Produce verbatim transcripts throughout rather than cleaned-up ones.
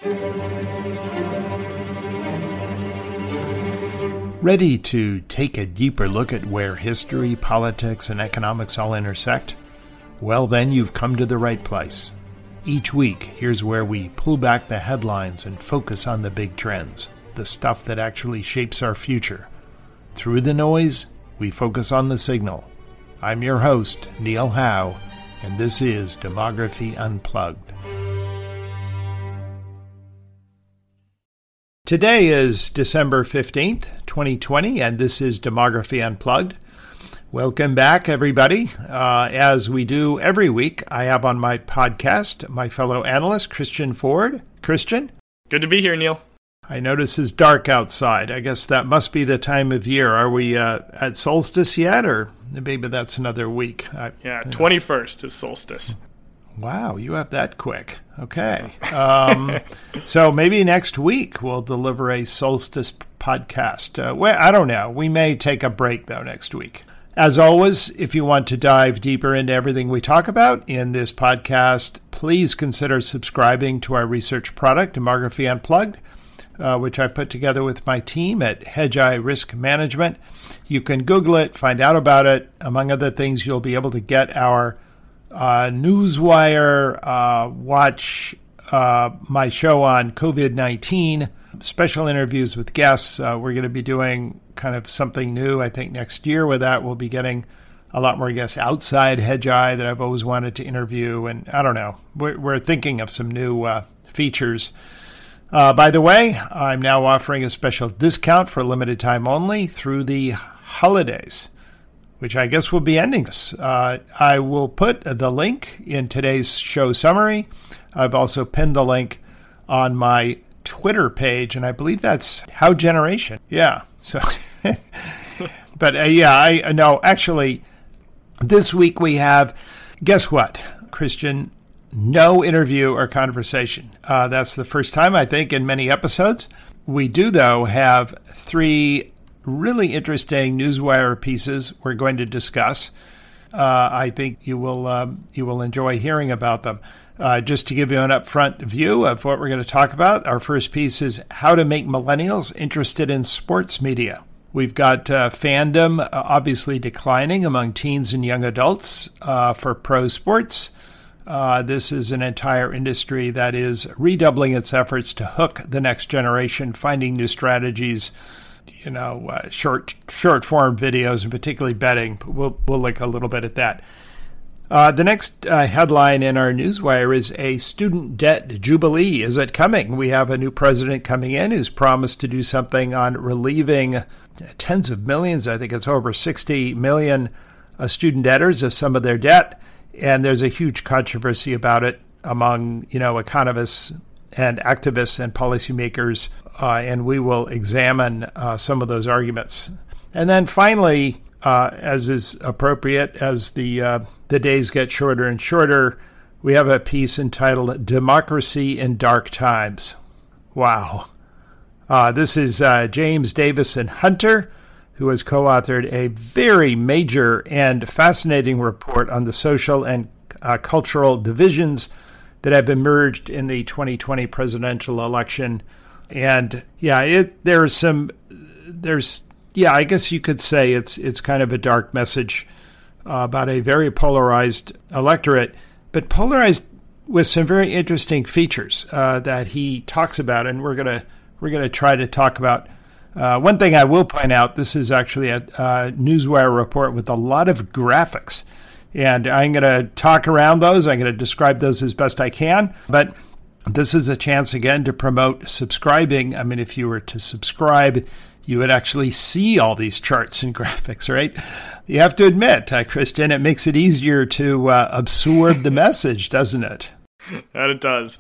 Ready to take a deeper look at where history, politics, and economics all intersect? Well, then you've come to the right place. Each week, here's where we pull back the headlines and focus on the big trends, the stuff that actually shapes our future. Through the noise, we focus on the signal. I'm your host, Neil Howe, and this is Demography Unplugged. Today is December fifteenth, twenty twenty, and this is Demography Unplugged. Welcome back, everybody. Uh, as we do every week, I have on my podcast my fellow analyst, Christian Ford. Christian? Good to be here, Neil. I notice it's dark outside. I guess that must be the time of year. Are we uh, at solstice yet, or maybe that's another week? I, yeah, twenty-first is solstice. Wow, you have that quick. Okay. Um, so maybe next week we'll deliver a solstice podcast. Uh, well, I don't know. We may take a break, though, next week. As always, if you want to dive deeper into everything we talk about in this podcast, please consider subscribing to our research product, Demography Unplugged, uh, which I put together with my team at Hedgeye Risk Management. You can Google it, find out about it. Among other things, you'll be able to get our Uh, Newswire, uh, watch uh, my show on covid nineteen, special interviews with guests. Uh, we're going to be doing kind of something new, I think, next year with that. We'll be getting a lot more guests outside Hedgeye that I've always wanted to interview. And I don't know, we're, we're thinking of some new uh, features. Uh, by the way, I'm now offering a special discount for limited time only through the holidays, which I guess will be ending this. Uh, I will put the link in today's show summary. I've also pinned the link on my Twitter page, and I believe that's How Generation. Yeah. So, but uh, yeah, I no, actually, this week we have, guess what, Christian? No interview or conversation. Uh, that's the first time, I think, in many episodes. We do, though, have three really interesting Newswire pieces we're going to discuss. Uh, I think you will um, you will enjoy hearing about them. Uh, just to give you an upfront view of what we're going to talk about, our first piece is how to make millennials interested in sports media. We've got uh, fandom uh, obviously declining among teens and young adults uh, for pro sports. Uh, this is an entire industry that is redoubling its efforts to hook the next generation, finding new strategies, you know, uh, short short form videos, and particularly betting. We'll we'll look a little bit at that. Uh, the next uh, headline in our Newswire is a student debt jubilee. Is it coming? We have a new president coming in who's promised to do something on relieving tens of millions. I think it's over sixty million uh, student debtors of some of their debt, and there's a huge controversy about it among, you know, economists and activists and policymakers. Uh, and we will examine uh, some of those arguments. And then finally, uh, as is appropriate, as the uh, the days get shorter and shorter, we have a piece entitled Democracy in Dark Times. Wow. Uh, this is uh, James Davison Hunter, who has co-authored a very major and fascinating report on the social and uh, cultural divisions that have emerged in the twenty twenty presidential election. And yeah, it there's some there's yeah, I guess you could say it's it's kind of a dark message uh, about a very polarized electorate, but polarized with some very interesting features uh, that he talks about, and we're gonna we're gonna try to talk about. Uh, one thing I will point out: this is actually a, a Newswire report with a lot of graphics, and I'm gonna talk around those. I'm gonna describe those as best I can, but this is a chance, again, to promote subscribing. I mean, if you were to subscribe, you would actually see all these charts and graphics, right? You have to admit, uh, Christian, it makes it easier to uh, absorb the message, doesn't it? That it does.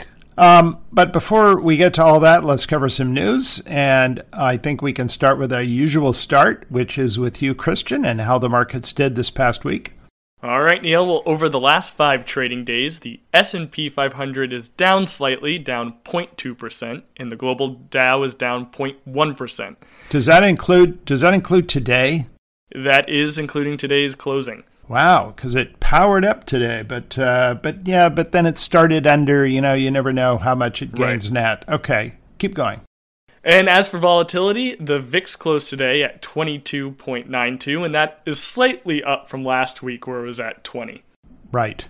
Um, but before we get to all that, let's cover some news. And I think we can start with our usual start, which is with you, Christian, and how the markets did this past week. All right, Neil. Well, over the last five trading days, the S and P five hundred is down slightly, down zero point two percent, and the global Dow is down zero point one percent. Does that include, does that include today? That is including today's closing. Wow, because it powered up today, but uh, but yeah, but then it started under. You know, you never know how much it gains Right. net. Okay, keep going. And as for volatility, the V I X closed today at twenty-two point nine two, and that is slightly up from last week where it was at twenty. Right.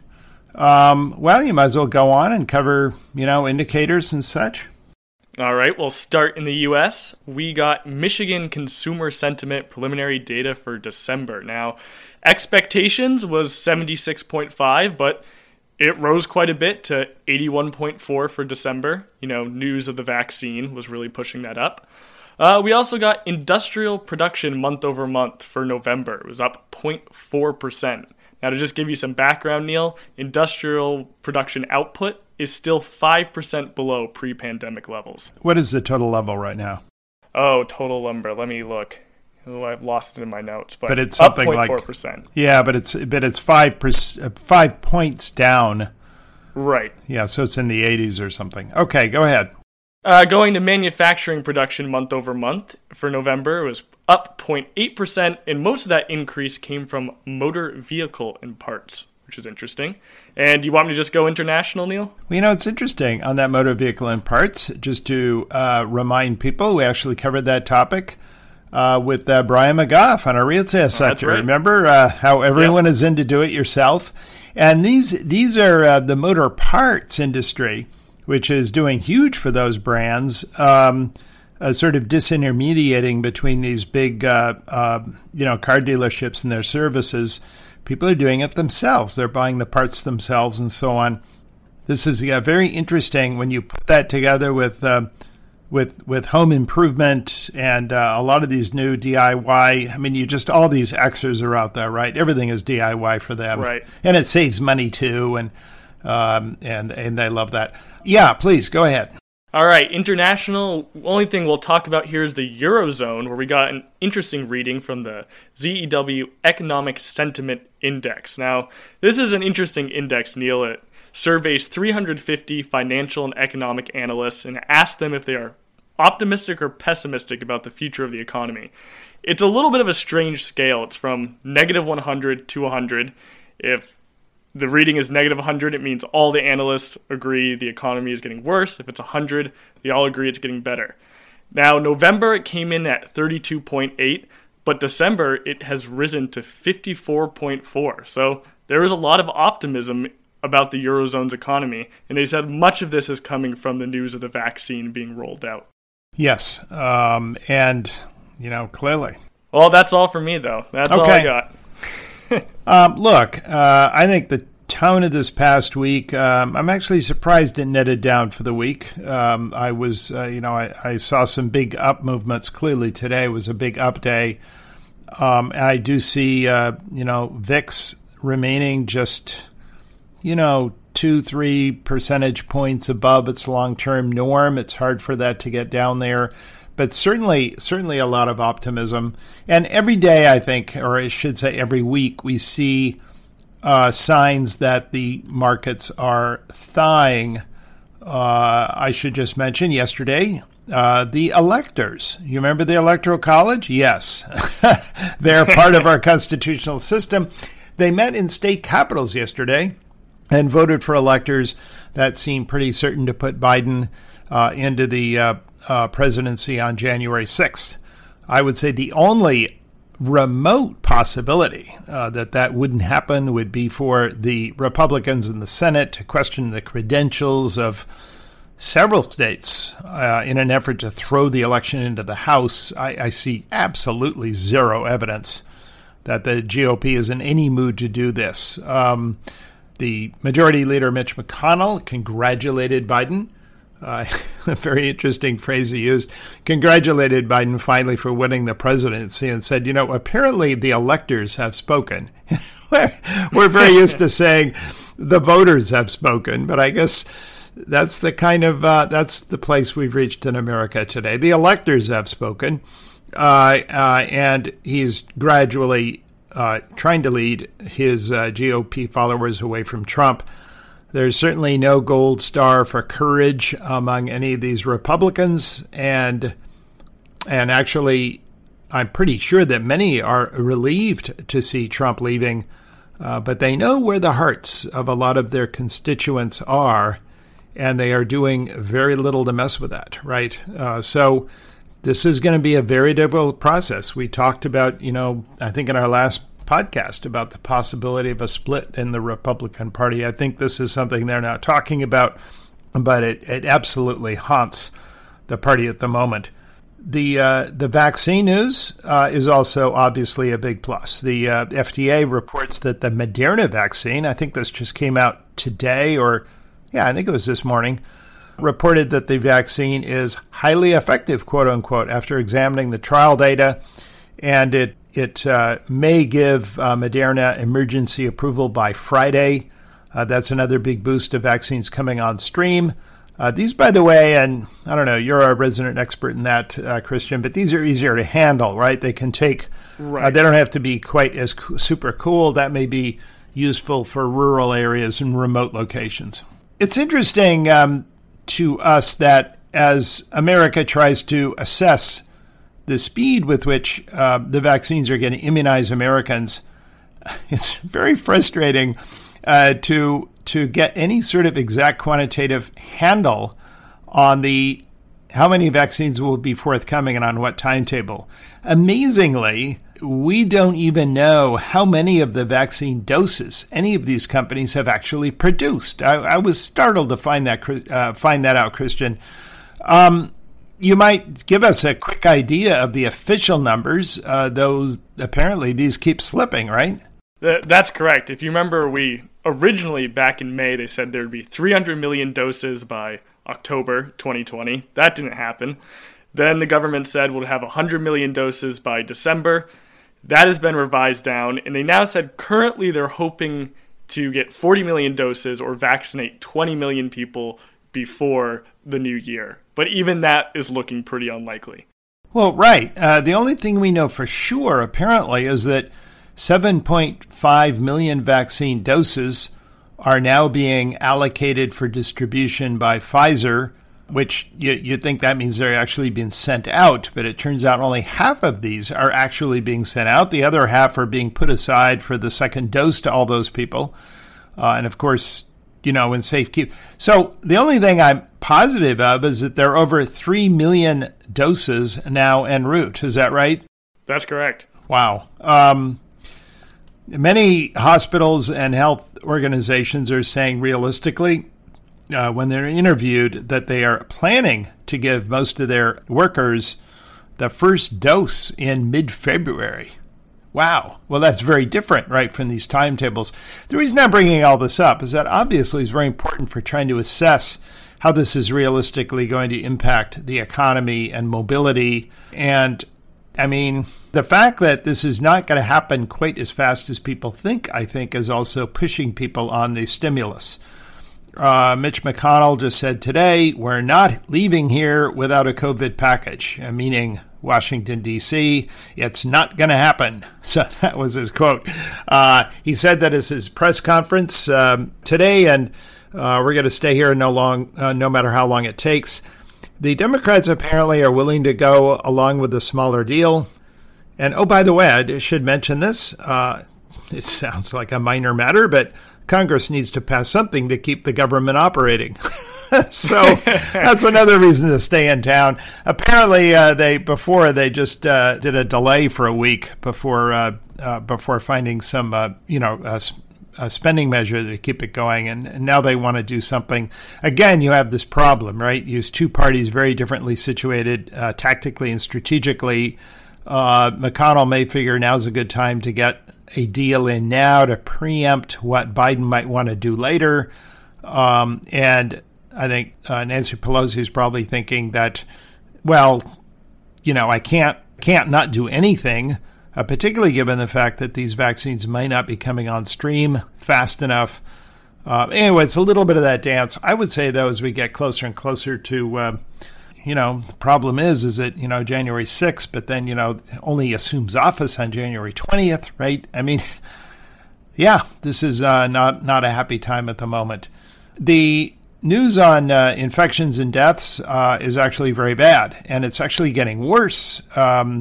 Um, well, you might as well go on and cover, you know, indicators and such. All right, we'll start in the U S. We got Michigan consumer sentiment preliminary data for December. Now, expectations was seventy-six point five, but it rose quite a bit to eighty-one point four for December. You know, news of the vaccine was really pushing that up. Uh, we also got industrial production month over month for November. It was up zero point four percent. Now, to just give you some background, Neil, industrial production output is still five percent below pre-pandemic levels. What is the total level right now? Oh, total lumber. Let me look. Oh, I've lost it in my notes. But, But it's something up like- zero point four percent. Yeah, but it's but it's five percent, five points down. Right. Yeah, so it's in the eighties or something. Okay, go ahead. Uh, going to manufacturing production month over month for November, it was up zero point eight percent, and most of that increase came from motor vehicle and parts, which is interesting. And do you want me to just go international, Neil? Well, you know, it's interesting on that motor vehicle and parts, just to uh, remind people, we actually covered that topic uh, with uh, Brian McGough on our retail sector. right. Remember uh, how everyone is into do-it-yourself? And these, these are uh, the motor parts industry, which is doing huge for those brands, um, uh, sort of disintermediating between these big, uh, uh, you know, car dealerships and their services. People are doing it themselves. They're buying the parts themselves and so on. This is yeah, very interesting when you put that together with uh, with with home improvement and uh, a lot of these new D I Y. I mean, you just all these Xers are out there, right? Everything is D I Y for them, Right. And it saves money too, and um, and and they love that. Yeah, please go ahead. All right, international, only thing we'll talk about here is the Eurozone, where we got an interesting reading from the Z E W Economic Sentiment Index. Now, this is an interesting index, Neil. It surveys three hundred fifty financial and economic analysts and asks them if they are optimistic or pessimistic about the future of the economy. It's a little bit of a strange scale. It's from negative one hundred to one hundred. If the reading is negative one hundred, it means all the analysts agree the economy is getting worse. If it's one hundred, they all agree it's getting better. Now, November, it came in at thirty-two point eight, but December, it has risen to fifty-four point four. So there is a lot of optimism about the Eurozone's economy, and they said much of this is coming from the news of the vaccine being rolled out. Yes, um, and you know clearly. Well, that's all for me, though. That's all I Okay. got. Um, look, uh, I think the tone of this past week, um, I'm actually surprised it netted down for the week. Um, I was, uh, you know, I, I saw some big up movements. Clearly today was a big up day. Um, and I do see, uh, you know, V I X remaining just, you know, two, three percentage points above its long-term norm. It's hard for that to get down there. But certainly, certainly a lot of optimism. And every day, I think, or I should say every week, we see uh, signs that the markets are thawing. Uh, I should just mention yesterday, uh, the electors. You remember the Electoral College? Yes. They're part of our constitutional system. They met in state capitals yesterday and voted for electors that seemed pretty certain to put Biden uh, into the uh, uh, presidency on January sixth. I would say the only remote possibility uh, that that wouldn't happen would be for the Republicans in the Senate to question the credentials of several states uh, in an effort to throw the election into the House. I, I see absolutely zero evidence that the G O P is in any mood to do this. Um, the Majority Leader Mitch McConnell congratulated Biden. Uh, a very interesting phrase he used. Congratulated Biden finally for winning the presidency and said, you know, apparently the electors have spoken. we're, we're very used to saying the voters have spoken, but I guess that's the kind of, uh, that's the place we've reached in America today. The electors have spoken, uh, uh, and he's gradually uh, trying to lead his uh, G O P followers away from Trump. There's certainly no gold star for courage among any of these Republicans, and and actually, I'm pretty sure that many are relieved to see Trump leaving Uh, but they know where the hearts of a lot of their constituents are, and they are doing very little to mess with that, right? Uh, so this is going to be a very difficult process. We talked about, you know, I think in our last podcast about the possibility of a split in the Republican Party. I think this is something they're not talking about, but it, it absolutely haunts the party at the moment. The uh, the vaccine news uh, is also obviously a big plus. The uh, F D A reports that the Moderna vaccine, I think this just came out today, or yeah, I think it was this morning, reported that the vaccine is highly effective, quote unquote, after examining the trial data, and it it uh, may give uh, Moderna emergency approval by Friday. Uh, that's another big boost of vaccines coming on stream. Uh, these, by the way, and I don't know, you're a resident expert in that, uh, Christian, but these are easier to handle, right? They can take, right. uh, they don't have to be quite as co- super cool. That may be useful for rural areas and remote locations. It's interesting um, to us that as America tries to assess the speed with which uh, the vaccines are going to immunize Americans, it's very frustrating uh, to to get any sort of exact quantitative handle on the how many vaccines will be forthcoming and on what timetable. Amazingly, we don't even know how many of the vaccine doses any of these companies have actually produced. I, I was startled to find that uh, find that out, Christian. Um, you might give us a quick idea of the official numbers. Uh, those apparently these keep slipping, right? That's correct. If you remember, we originally back in May they said there would be three hundred million doses by October twenty twenty. That didn't happen. Then the government said we'll have one hundred million doses by December. That has been revised down, and they now said currently they're hoping to get forty million doses or vaccinate twenty million people before the new year. But even that is looking pretty unlikely. Well, right. Uh, the only thing we know for sure, apparently, is that seven point five million vaccine doses are now being allocated for distribution by Pfizer, which you, you'd think that means they're actually being sent out, but it turns out only half of these are actually being sent out. The other half are being put aside for the second dose to all those people. Uh, and of course, you know, in safekeep. So the only thing I'm positive of is that there are over three million doses now en route. Is that right? That's correct. Wow. Um, Many hospitals and health organizations are saying realistically, uh, when they're interviewed, that they are planning to give most of their workers the first dose in mid-February. Wow. Well, that's very different, right, from these timetables. The reason I'm bringing all this up is that obviously it's very important for trying to assess how this is realistically going to impact the economy and mobility. And I mean, the fact that this is not going to happen quite as fast as people think, I think, is also pushing people on the stimulus. Uh, Mitch McConnell just said today, we're not leaving here without a COVID package, uh, meaning Washington, D C It's not going to happen. So that was his quote. Uh, he said that at his press conference um, today, and uh, we're going to stay here no long, uh, no matter how long it takes. The Democrats apparently are willing to go along with the smaller deal. And, oh, by the way, I should mention this. Uh, it sounds like a minor matter, but Congress needs to pass something to keep the government operating. So that's another reason to stay in town. Apparently, uh, they before they just uh, did a delay for a week before uh, uh, before finding some, uh, you know, uh, a spending measure to keep it going, and, and now they want to do something. Again, you have this problem, right? You use two parties very differently situated uh, tactically and strategically. Uh, McConnell may figure now's a good time to get a deal in now to preempt what Biden might want to do later. Um, and I think uh, Nancy Pelosi is probably thinking that, well, you know, I can't can't not do anything. Uh, particularly given the fact that these vaccines may not be coming on stream fast enough. Uh, anyway, it's a little bit of that dance. I would say, though, as we get closer and closer to, uh, you know, the problem is, is it, you know, January sixth, but then, you know, only assumes office on January twentieth, right? I mean, yeah, this is uh, not, not a happy time at the moment. The news on uh, infections and deaths uh, is actually very bad, and it's actually getting worse. Um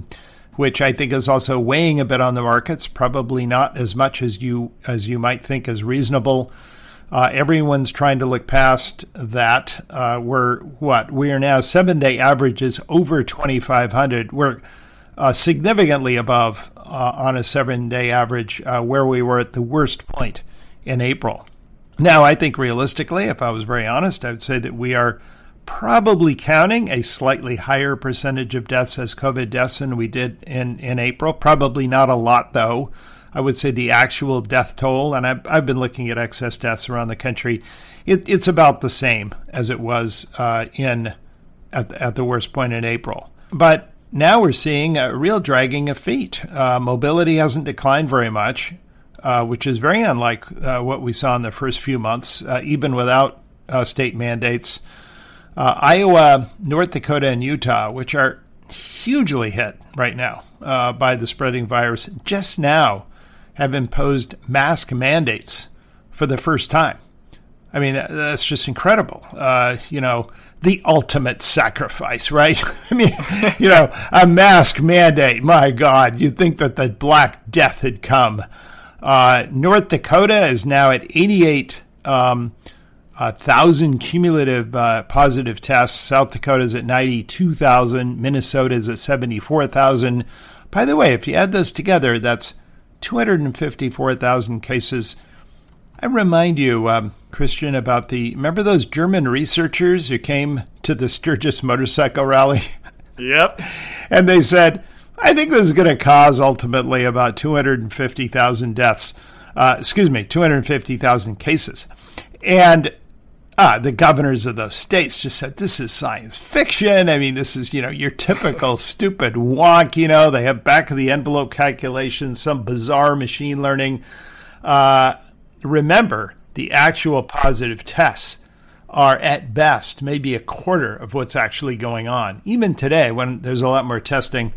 which I think is also weighing a bit on the markets, probably not as much as you as you might think is reasonable. Uh, everyone's trying to look past that. Uh, we're what? We are now seven-day averages over twenty-five hundred. We're uh, significantly above uh, on a seven-day average uh, where we were at the worst point in April. Now, I think realistically, if I was very honest, I would say that we are probably counting a slightly higher percentage of deaths as COVID deaths than we did in, in April. Probably not a lot, though. I would say the actual death toll, and I've, I've been looking at excess deaths around the country, it, it's about the same as it was uh, in at, at the worst point in April. But now we're seeing a real dragging of feet. Uh, mobility hasn't declined very much, uh, which is very unlike uh, what we saw in the first few months, uh, even without uh, state mandates. Uh, Iowa, North Dakota, and Utah, which are hugely hit right now uh, by the spreading virus, just now have imposed mask mandates for the first time. I mean, that's just incredible. Uh, you know, the ultimate sacrifice, right? I mean, you know, a mask mandate. My God, you'd think that the Black Death had come. Uh, North Dakota is now at eighty-eight um, uh, thousand cumulative uh, positive tests. South Dakota is at ninety-two thousand. Minnesota is at seventy-four thousand. By the way, if you add those together, that's two hundred fifty-four thousand cases. I remind you, um, Christian, about the, remember those German researchers who came to the Sturgis motorcycle rally? Yep. And they said, I think this is going to cause ultimately about two hundred fifty thousand deaths. Uh, excuse me, two hundred fifty thousand cases. And uh, the governors of those states just said, this is science fiction. I mean, this is, you know, your typical stupid wonk. You know, they have back of the envelope calculations, some bizarre machine learning. Uh, remember, the actual positive tests are at best maybe a quarter of what's actually going on, even today when there's a lot more testing.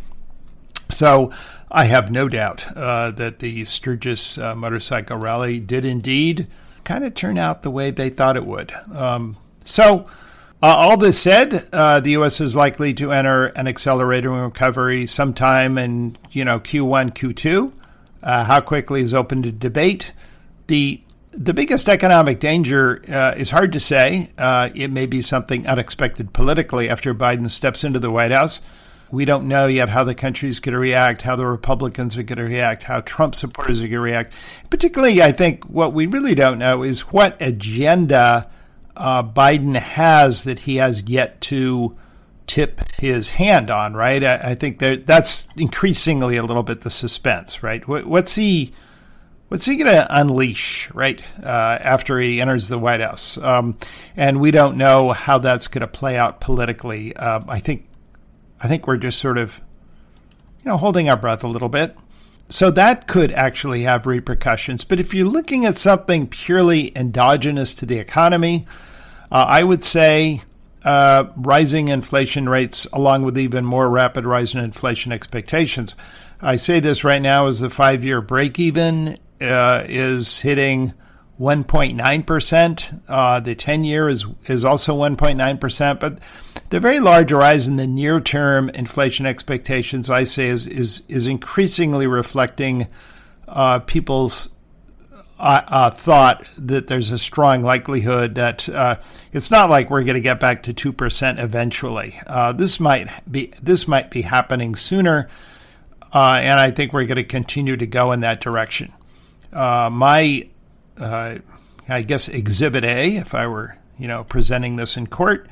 So I have no doubt uh, that the Sturgis uh, motorcycle rally did indeed kind of turn out the way they thought it would. Um, so uh, all this said, uh, the U S is likely to enter an accelerated recovery sometime in, you know, Q one, Q two. Uh, how quickly is open to debate. The The biggest economic danger uh, is hard to say. Uh, it may be something unexpected politically after Biden steps into the White House. We don't know yet how the country's going to react, how the Republicans are going to react, how Trump supporters are going to react. Particularly, I think what we really don't know is what agenda uh, Biden has that he has yet to tip his hand on, right? I, I think that that's increasingly a little bit the suspense, right? What, what's he... What's he going to unleash, right, uh, after he enters the White House? Um, and we don't know how that's going to play out politically. Uh, I think I think we're just sort of, you know, holding our breath a little bit. So that could actually have repercussions. But if you're looking at something purely endogenous to the economy, uh, I would say uh, rising inflation rates along with even more rapid rise in inflation expectations. I say this right now as the five-year break-even Uh, is hitting one point nine percent. Uh, the ten-year is is also one point nine percent. But the very large rise in the near-term inflation expectations, I say, is is, is increasingly reflecting uh, people's uh, uh, thought that there's a strong likelihood that uh, it's not like we're going to get back to two percent eventually. Uh, this might be this might be happening sooner, uh, and I think we're going to continue to go in that direction. Uh, my, uh, I guess, Exhibit A, if I were, you know, presenting this in court,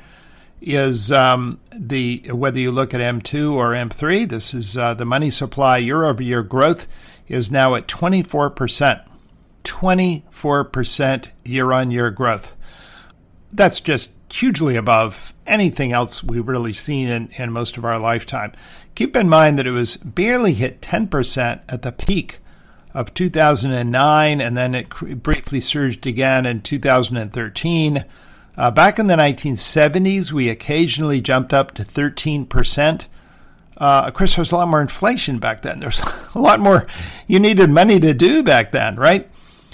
is um, the whether you look at M two or M three. This is uh, the money supply year-over-year growth is now at twenty-four percent. twenty-four percent year-on-year growth. That's just hugely above anything else we've really seen in, in most of our lifetime. Keep in mind that it was barely hit ten percent at the peak of two thousand nine, and then it briefly surged again in two thousand thirteen. Uh, back in the nineteen seventies, we occasionally jumped up to thirteen percent. Uh, of course, there was a lot more inflation back then. There's a lot more you needed money to do back then, right?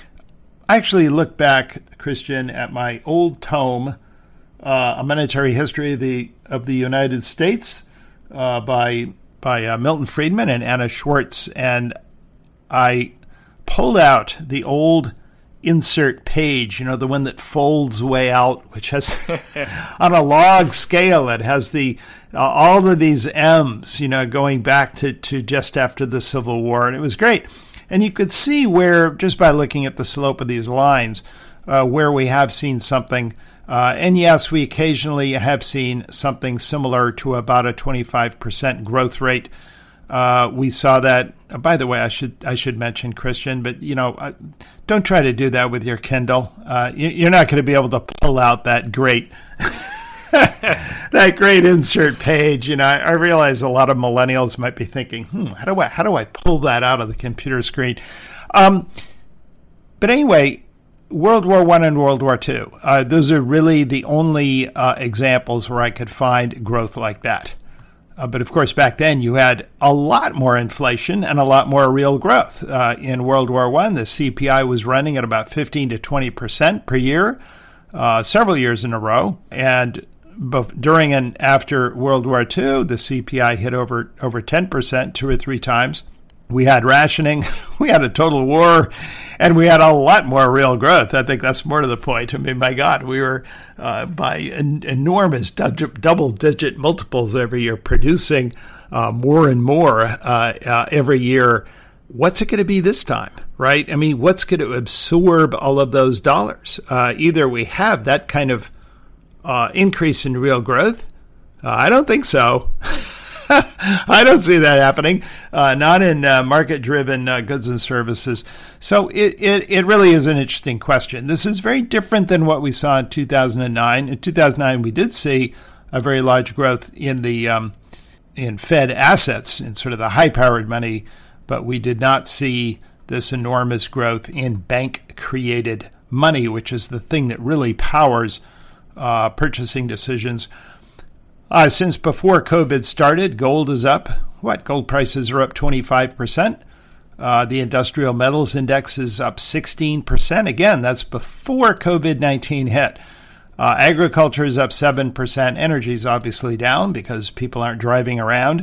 I actually look back, Christian, at my old tome, uh, A Monetary History of the, of the United States, uh, by by uh, Milton Friedman and Anna Schwartz, and I pulled out the old insert page, you know, the one that folds way out, which has on a log scale, it has the uh, all of these M's, you know, going back to, to just after the Civil War. And it was great. And you could see where, just by looking at the slope of these lines, uh, where we have seen something. Uh, and yes, we occasionally have seen something similar to about a twenty-five percent growth rate. Uh, we saw that. Uh, by the way, I should I should mention, Christian, but you know, uh, don't try to do that with your Kindle. Uh, you, you're not going to be able to pull out that great that great insert page. You know, I, I realize a lot of millennials might be thinking, "Hmm, how do I how do I pull that out of the computer screen?" Um, but anyway, World War One and World War Two. Uh, those are really the only uh, examples where I could find growth like that. Uh, but of course, back then you had a lot more inflation and a lot more real growth. Uh, in World War One, the C P I was running at about fifteen to twenty percent per year, uh, several years in a row. And bef- during and after World War Two, the C P I hit over over ten percent two or three times. We had rationing, we had a total war, and we had a lot more real growth. I think that's more to the point. I mean, my God, we were uh, by en- enormous du- double-digit multiples every year, producing uh, more and more uh, uh, every year. What's it going to be this time, right? I mean, what's going to absorb all of those dollars? Uh, either we have that kind of uh, increase in real growth. Uh, I don't think so. I don't see that happening, uh, not in uh, market-driven uh, goods and services. So it, it, it really is an interesting question. This is very different than what we saw in two thousand nine. In two thousand nine, we did see a very large growth in the um, in Fed assets, in sort of the high-powered money, but we did not see this enormous growth in bank-created money, which is the thing that really powers uh, purchasing decisions. Uh, since before COVID started, gold is up. What? Gold prices are up twenty-five percent. Uh, the industrial metals index is up sixteen percent. Again, that's before COVID nineteen hit. Uh, agriculture is up seven percent. Energy is obviously down because people aren't driving around.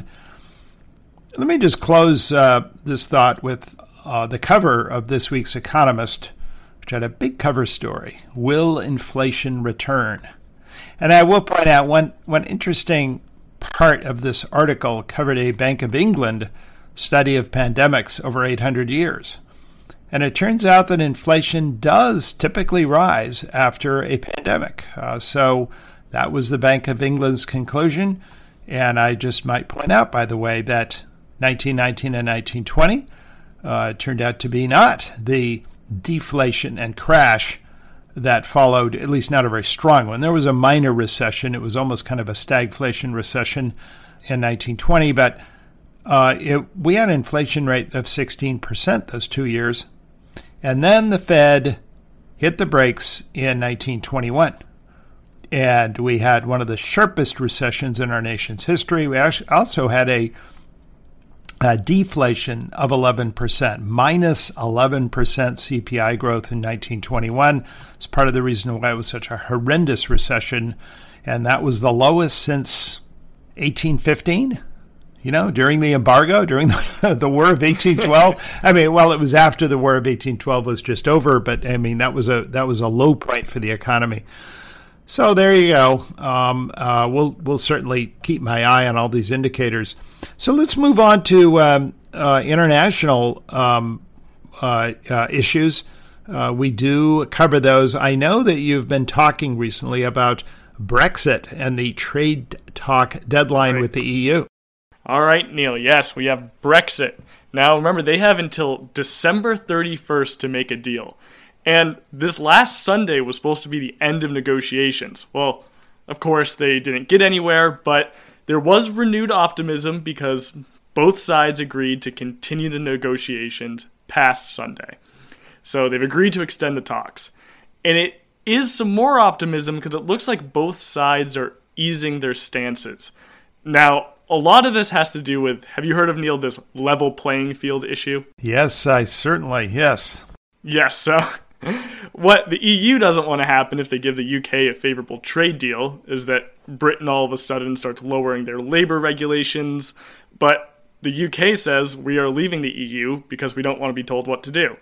Let me just close uh, this thought with uh, the cover of this week's Economist, which had a big cover story. Will inflation return? And I will point out one, one interesting part of this article covered a Bank of England study of pandemics over eight hundred years. And it turns out that inflation does typically rise after a pandemic. Uh, so that was the Bank of England's conclusion. And I just might point out, by the way, that nineteen nineteen and nineteen twenty uh, turned out to be not the deflation and crash that followed, at least not a very strong one. There was a minor recession. It was almost kind of a stagflation recession in nineteen twenty, but uh, it, we had an inflation rate of sixteen percent those two years. And then the Fed hit the brakes in nineteen twenty-one. And we had one of the sharpest recessions in our nation's history. We actually also had a Uh, deflation of eleven percent, minus eleven percent C P I growth in nineteen twenty-one. It's part of the reason why it was such a horrendous recession. And that was the lowest since eighteen fifteen, you know, during the embargo, during the, the War of eighteen twelve. I mean, well, it was after the War of eighteen twelve was just over, but I mean, that was a that was a low point for the economy. So there you go. Um, uh, we'll we'll certainly keep my eye on all these indicators. So let's move on to um, uh, international um, uh, uh, issues. Uh, we do cover those. I know that you've been talking recently about Brexit and the trade talk deadline right. with the E U. All right, Neil. Yes, we have Brexit. Now, remember, they have until December thirty-first to make a deal. And this last Sunday was supposed to be the end of negotiations. Well, of course, they didn't get anywhere, but there was renewed optimism because both sides agreed to continue the negotiations past Sunday. So they've agreed to extend the talks. And it is some more optimism because it looks like both sides are easing their stances. Now, a lot of this has to do with, have you heard of, Neil, this level playing field issue? Yes, I certainly, yes. Yes, so What the E U doesn't want to happen if they give the U K a favorable trade deal is that Britain all of a sudden starts lowering their labor regulations, but the U K says we are leaving the E U because we don't want to be told what to do.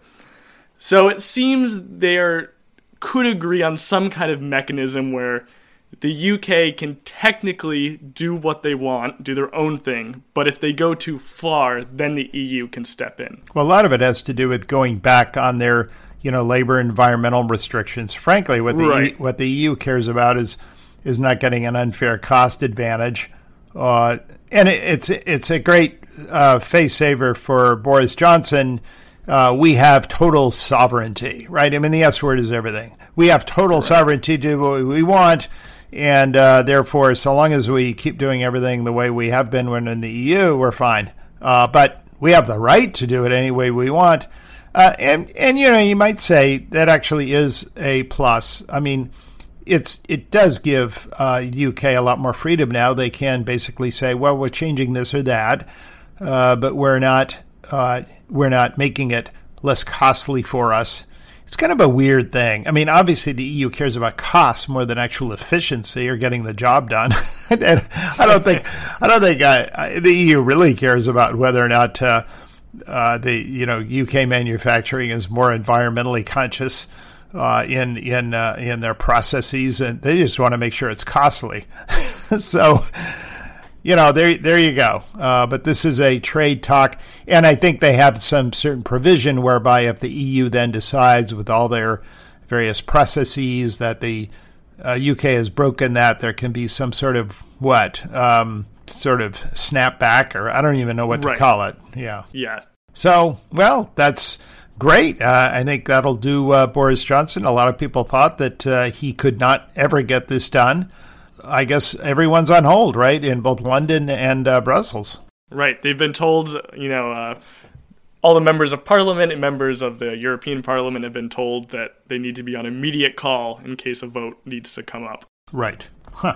So it seems they could agree on some kind of mechanism where the U K can technically do what they want, do their own thing, but if they go too far, then the E U can step in. Well, a lot of it has to do with going back on their, you know, labor and environmental restrictions. Frankly, what the right. e, what the E U cares about is is not getting an unfair cost advantage, uh, and it, it's it's a great uh, face saver for Boris Johnson. Uh, we have total sovereignty, right? I mean, the S word is everything. We have total right. sovereignty to do what we want. And uh, therefore, so long as we keep doing everything the way we have been when in the E U, we're fine. Uh, but we have the right to do it any way we want. Uh, and, and, you know, you might say that actually is a plus. I mean, it's it does give uh, the U K a lot more freedom now. They can basically say, well, we're changing this or that, uh, but we're not uh, we're not making it less costly for us. It's kind of a weird thing. I mean, obviously the E U cares about costs more than actual efficiency or getting the job done. And I don't think I don't think uh, the E U really cares about whether or not uh, uh, the you know U K manufacturing is more environmentally conscious uh, in in uh, in their processes, and they just want to make sure it's costly. So. You know, there there you go. Uh, but this is a trade talk, and I think they have some certain provision whereby if the E U then decides with all their various processes that the uh, U K has broken that, there can be some sort of, what, um, sort of snapback, or I don't even know what right. to call it. Yeah. Yeah. So, well, that's great. Uh, I think that'll do uh, Boris Johnson. A lot of people thought that uh, he could not ever get this done. I guess everyone's on hold, right, in both London and uh, Brussels. Right. They've been told, you know, uh, all the members of Parliament and members of the European Parliament have been told that they need to be on immediate call in case a vote needs to come up. Right. Huh.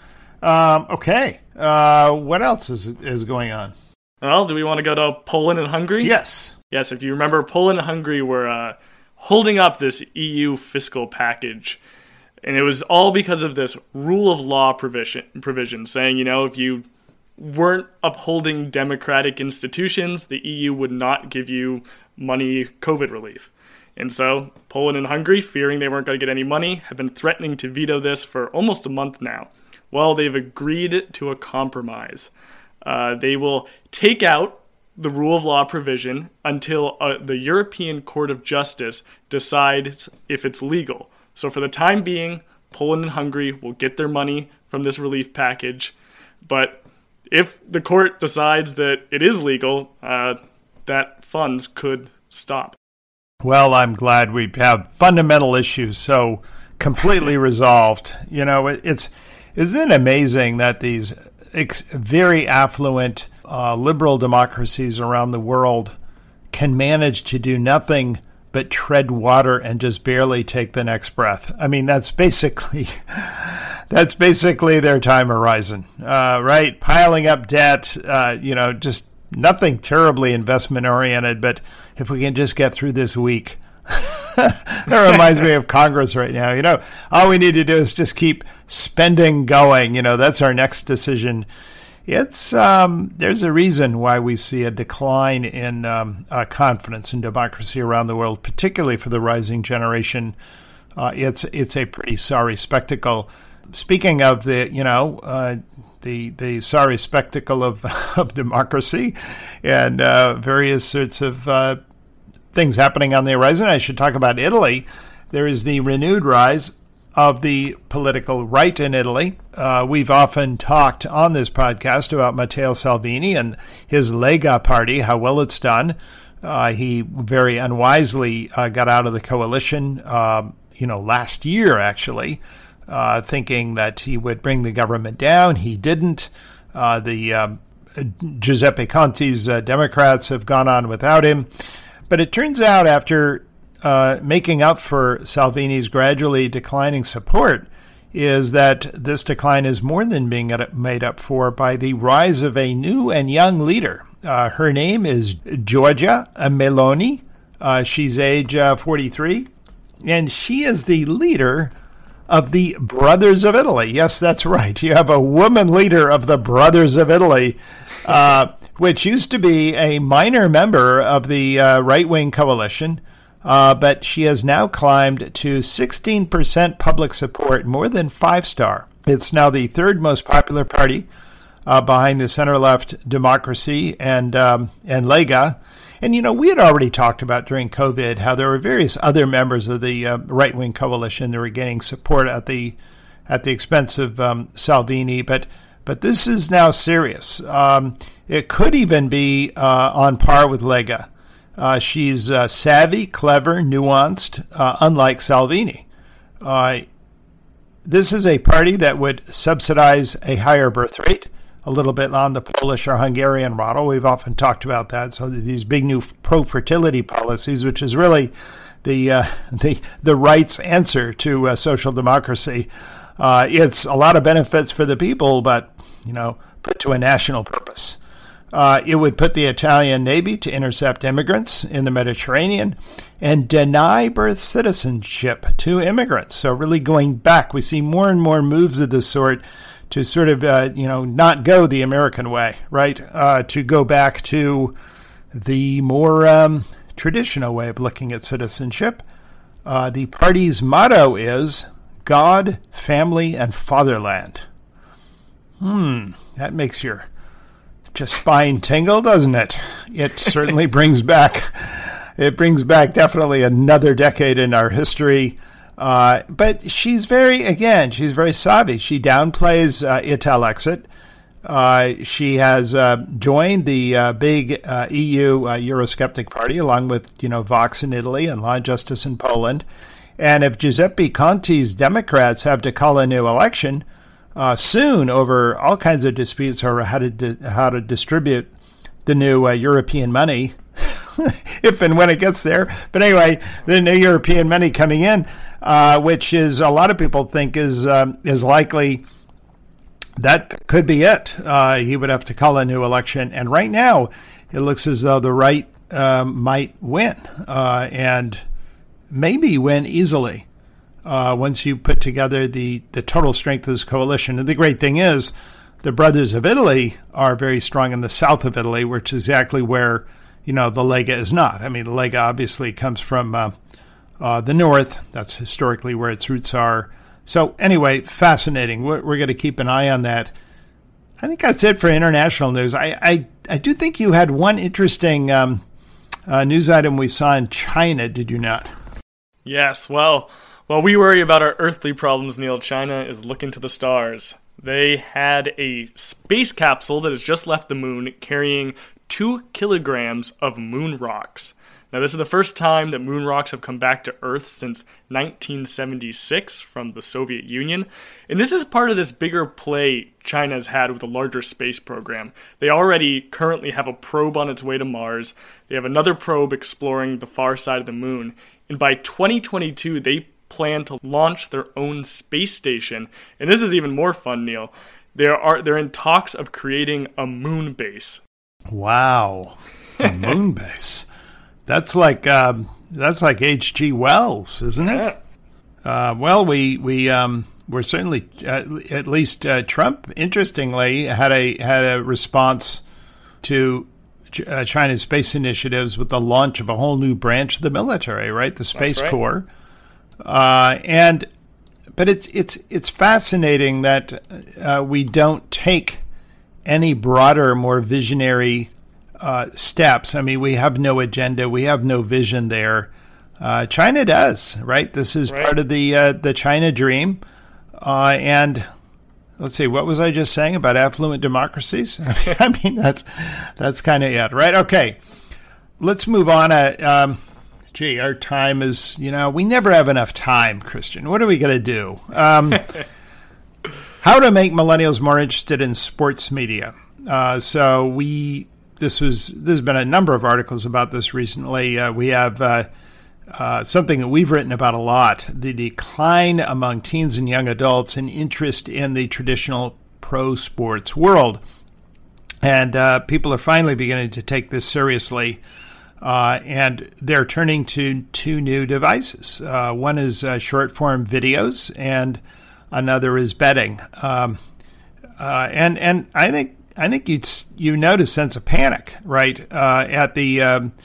Um, okay. Uh, what else is is going on? Well, do we want to go to Poland and Hungary? Yes. Yes, if you remember, Poland and Hungary were uh, holding up this E U fiscal package. And it was all because of this rule of law provision, provision saying, you know, if you weren't upholding democratic institutions, the E U would not give you money COVID relief. And so Poland and Hungary, fearing they weren't going to get any money, have been threatening to veto this for almost a month now. Well, they've agreed to a compromise. Uh, they will take out the rule of law provision until uh, the European Court of Justice decides if it's legal. So for the time being, Poland and Hungary will get their money from this relief package. But if the court decides that it is legal, uh, that funds could stop. Well, I'm glad we have fundamental issues so completely resolved. You know, it, it's isn't it amazing that these ex- very affluent uh, liberal democracies around the world can manage to do nothing but tread water and just barely take the next breath. I mean, that's basically that's basically their time horizon, uh, right? Piling up debt, uh, you know, just nothing terribly investment oriented. But if we can just get through this week, that reminds me of Congress right now. You know, all we need to do is just keep spending going. You know, that's our next decision. It's um, there's a reason why we see a decline in um, uh, confidence in democracy around the world, particularly for the rising generation. Uh, it's it's a pretty sorry spectacle. Speaking of the, you know, uh, the the sorry spectacle of of democracy and uh, various sorts of uh, things happening on the horizon, I should talk about Italy. There is the renewed rise of the political right in Italy. Uh, we've often talked on this podcast about Matteo Salvini and his Lega party, how well it's done. Uh, he very unwisely uh, got out of the coalition, uh, you know, last year, actually, uh, thinking that he would bring the government down. He didn't. Uh, the um, Giuseppe Conte's uh, Democrats have gone on without him. But it turns out after Uh, making up for Salvini's gradually declining support is that this decline is more than being made up for by the rise of a new and young leader. Uh, her name is Giorgia Meloni. Uh, she's age uh, forty-three. and she is the leader of the Brothers of Italy. Yes, that's right. You have a woman leader of the Brothers of Italy, uh, which used to be a minor member of the uh, right-wing coalition, uh, but she has now climbed to sixteen percent public support, more than five-star. It's now the third most popular party uh, behind the center-left Democracy and um, and Lega. And, you know, we had already talked about during COVID how there were various other members of the uh, right-wing coalition that were getting support at the at the expense of um, Salvini. But but this is now serious. Um, it could even be uh, on par with Lega. Uh, she's uh, savvy, clever, nuanced, uh, unlike Salvini. Uh, this is a party that would subsidize a higher birth rate, a little bit on the Polish or Hungarian model. We've often talked about that. So these big new pro-fertility policies, which is really the uh, the the right's answer to uh, social democracy. Uh, it's a lot of benefits for the people, but, you know, put to a national purpose. Uh, it would put the Italian Navy to intercept immigrants in the Mediterranean and deny birth citizenship to immigrants. So really going back, we see more and more moves of this sort to sort of, uh, you know, not go the American way, right? Uh, to go back to the more um, traditional way of looking at citizenship. Uh, the party's motto is God, Family, and Fatherland. Hmm, that makes your just spine tingle, doesn't it? It certainly brings back, it brings back definitely another decade in our history. Uh, but she's very, again, she's very savvy. She downplays uh, Italexit. Uh, she has uh, joined the uh, big uh, E U uh, Eurosceptic party, along with, you know, Vox in Italy and Law and Justice in Poland. And if Giuseppe Conte's Democrats have to call a new election uh, soon over all kinds of disputes over how to di- how to distribute the new uh, European money, if and when it gets there. But anyway, the new European money coming in, uh, which is a lot of people think is um, is likely. That could be it. Uh, he would have to call a new election. And right now, it looks as though the right um, might win uh, and maybe win easily uh, once you put together the, the total strength of this coalition. And the great thing is the Brothers of Italy are very strong in the south of Italy, which is exactly where, you know, the Lega is not. I mean, the Lega obviously comes from uh, uh, the north. That's historically where its roots are. So anyway, fascinating. We're, we're going to keep an eye on that. I think that's it for international news. I I, I do think you had one interesting um, uh, news item we saw in China, did you not? Yes, well, while we worry about our earthly problems, Neil, China is looking to the stars. They had a space capsule that has just left the moon carrying two kilograms of moon rocks. Now, this is the first time that moon rocks have come back to Earth since nineteen seventy-six from the Soviet Union. And this is part of this bigger play China's had with a larger space program. They already currently have a probe on its way to Mars. They have another probe exploring the far side of the moon. And by twenty twenty-two, they plan to launch their own space station. And this is even more fun, Neil. They are, they're in talks of creating a moon base. Wow. A moon base. That's like um, that's like H G Wells, isn't it? Yeah. Uh, well, we we um, we're certainly uh, at least uh, Trump, interestingly, had a had a response to Ch- uh, China's space initiatives with the launch of a whole new branch of the military, right? The Space right. Corps, uh, and but it's it's it's fascinating that uh, we don't take any broader, more visionary Uh, steps. I mean, we have no agenda. We have no vision there. Uh, China does, right? This is right. part of the uh, the China dream. Uh, and let's see, what was I just saying about affluent democracies? I mean, that's that's kind of it, right? Okay, let's move on. Uh, um, gee, our time is, you know, we never have enough time, Christian. What are we going to do? Um, how to make millennials more interested in sports media. Uh, so we... This was. There's been a number of articles about this recently. Uh, we have uh, uh, something that we've written about a lot: the decline among teens and young adults in interest in the traditional pro sports world, and uh, people are finally beginning to take this seriously. Uh, and they're turning to two new devices. Uh, one is uh, short-form videos, and another is betting. Um, uh, and and I think I think you you notice a sense of panic, right, uh, at the um,